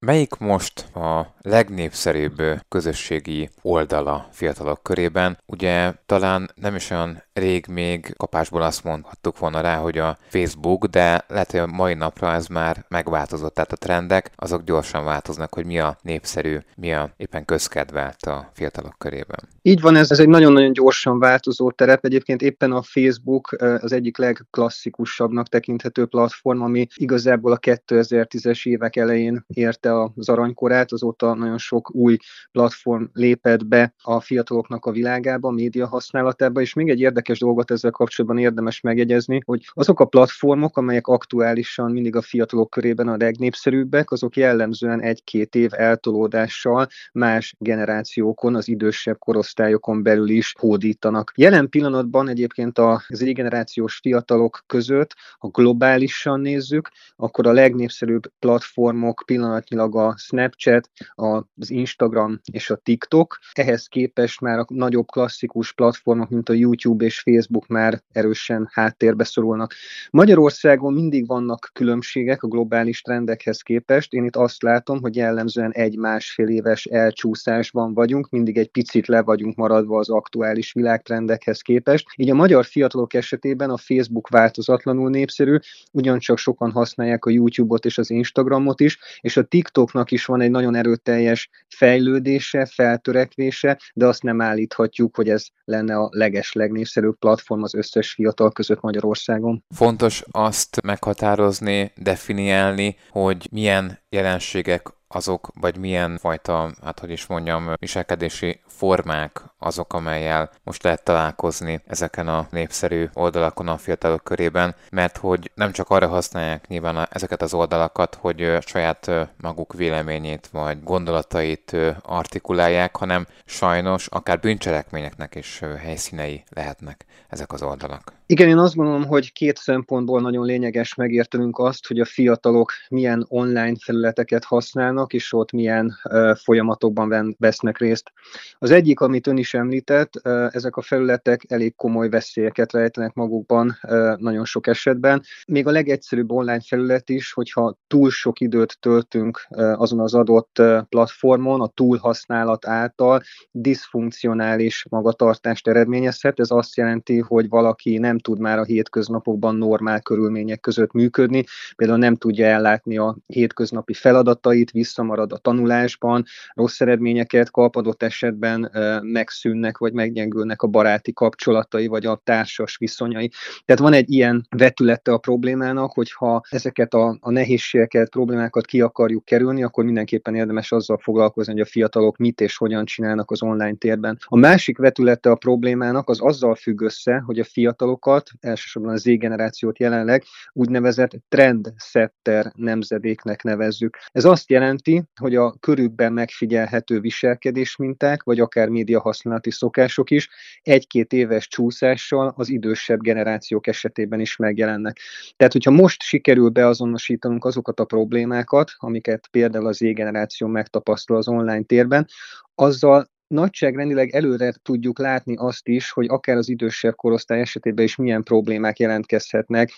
Melyik most a legnépszerűbb közösségi oldala fiatalok körében? Ugye talán nem is olyan rég még kapásból azt mondhattuk volna rá, hogy a Facebook, de lehet, hogy a mai napra ez már megváltozott, tehát a trendek azok gyorsan változnak, hogy mi a népszerű, mi a éppen közkedvelt a fiatalok körében. Így van, ez egy nagyon-nagyon gyorsan változó terep. Egyébként éppen a Facebook az egyik legklasszikusabbnak tekinthető platform, ami igazából a 2010-es évek elején érte az aranykorát, azóta nagyon sok új platform lépett be a fiataloknak a világába, a média használatába, és még egy érdekes dolgot ezzel kapcsolatban érdemes megjegyezni, hogy azok a platformok, amelyek aktuálisan mindig a fiatalok körében a legnépszerűbbek, azok jellemzően 1-2 év eltolódással más generációkon, az idősebb korosztályokon belül is hódítanak. Jelen pillanatban egyébként a Z-generációs fiatalok között, ha globálisan nézzük, akkor a legnépszerűbb platformok pillanatnyilag a Snapchat, az Instagram és a TikTok. Ehhez képest már a nagyobb klasszikus platformok, mint a YouTube és Facebook már erősen háttérbe szorulnak. Magyarországon mindig vannak különbségek a globális trendekhez képest. Én itt azt látom, hogy jellemzően 1-1,5 éves elcsúszásban vagyunk, mindig egy picit le vagyunk maradva az aktuális világtrendekhez képest. Így a magyar fiatalok esetében a Facebook változatlanul népszerű, ugyancsak sokan használják a YouTube-ot és az Instagramot is, és a TikToknak is van egy nagyon erőteljes fejlődése, feltörekvése, de azt nem állíthatjuk, hogy ez lenne a legnépszerűbb platform az összes fiatal között Magyarországon. Fontos azt meghatározni, definiálni, hogy milyen jelenségek azok, vagy milyen fajta, hát hogy is mondjam, viselkedési formák azok, amellyel most lehet találkozni ezeken a népszerű oldalakon a fiatalok körében, mert hogy nem csak arra használják nyilván ezeket az oldalakat, hogy saját maguk véleményét vagy gondolatait artikulálják, hanem sajnos akár bűncselekményeknek is helyszínei lehetnek ezek az oldalak. Igen, én azt gondolom, hogy 2 szempontból nagyon lényeges megértenünk azt, hogy a fiatalok milyen online felületeket használnak, és ott milyen folyamatokban vesznek részt. Az egyik, amit ön is említett, ezek a felületek elég komoly veszélyeket rejtenek magukban nagyon sok esetben. Még a legegyszerűbb online felület is, hogyha túl sok időt töltünk azon az adott platformon, a túlhasználat által diszfunkcionális magatartást eredményezhet. Ez azt jelenti, hogy valaki nem tud már a hétköznapokban normál körülmények között működni, például nem tudja ellátni a hétköznapi feladatait, visszamarad a tanulásban, rossz eredményeket kap, adott esetben megszűnnek vagy meggyengülnek a baráti kapcsolatai vagy a társas viszonyai. Tehát van egy ilyen vetülete a problémának, hogyha ezeket a nehézségeket, problémákat ki akarjuk kerülni, akkor mindenképpen érdemes azzal foglalkozni, hogy a fiatalok mit és hogyan csinálnak az online térben. A másik vetülete a problémának az azzal függ össze, hogy a fiatalokat, elsősorban a Z-generációt jelenleg úgynevezett trendsetter nemzedéknek nevezzük. Ez azt jelenti, hogy a körükben megfigyelhető viselkedésminták, vagy akár médiahasználati szokások is 1-2 éves csúszással az idősebb generációk esetében is megjelennek. Tehát, hogyha most sikerül beazonosítanunk azokat a problémákat, amiket például az Z-generáció megtapasztal az online térben, azzal nagyságrendileg előre tudjuk látni azt is, hogy akár az idősebb korosztály esetében is milyen problémák jelentkezhetnek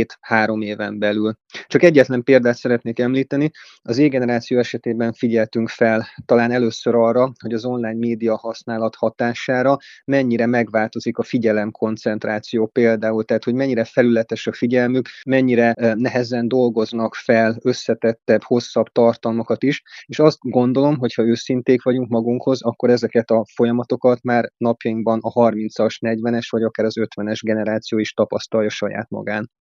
2-3 éven belül. Csak egyetlen példát szeretnék említeni. Az Z-generáció esetében figyeltünk fel talán először arra, hogy az online média használat hatására mennyire megváltozik a figyelemkoncentráció például, tehát hogy mennyire felületes a figyelmük, mennyire nehezen dolgoznak fel összetettebb, hosszabb tartalmakat is, és azt gondolom, hogy ha őszinték vagyunk magunkhoz, akkor ezeket a folyamatokat már napjainkban a 30-as, 40-es vagy akár az 50-es generáció is tapasztalja saját magán.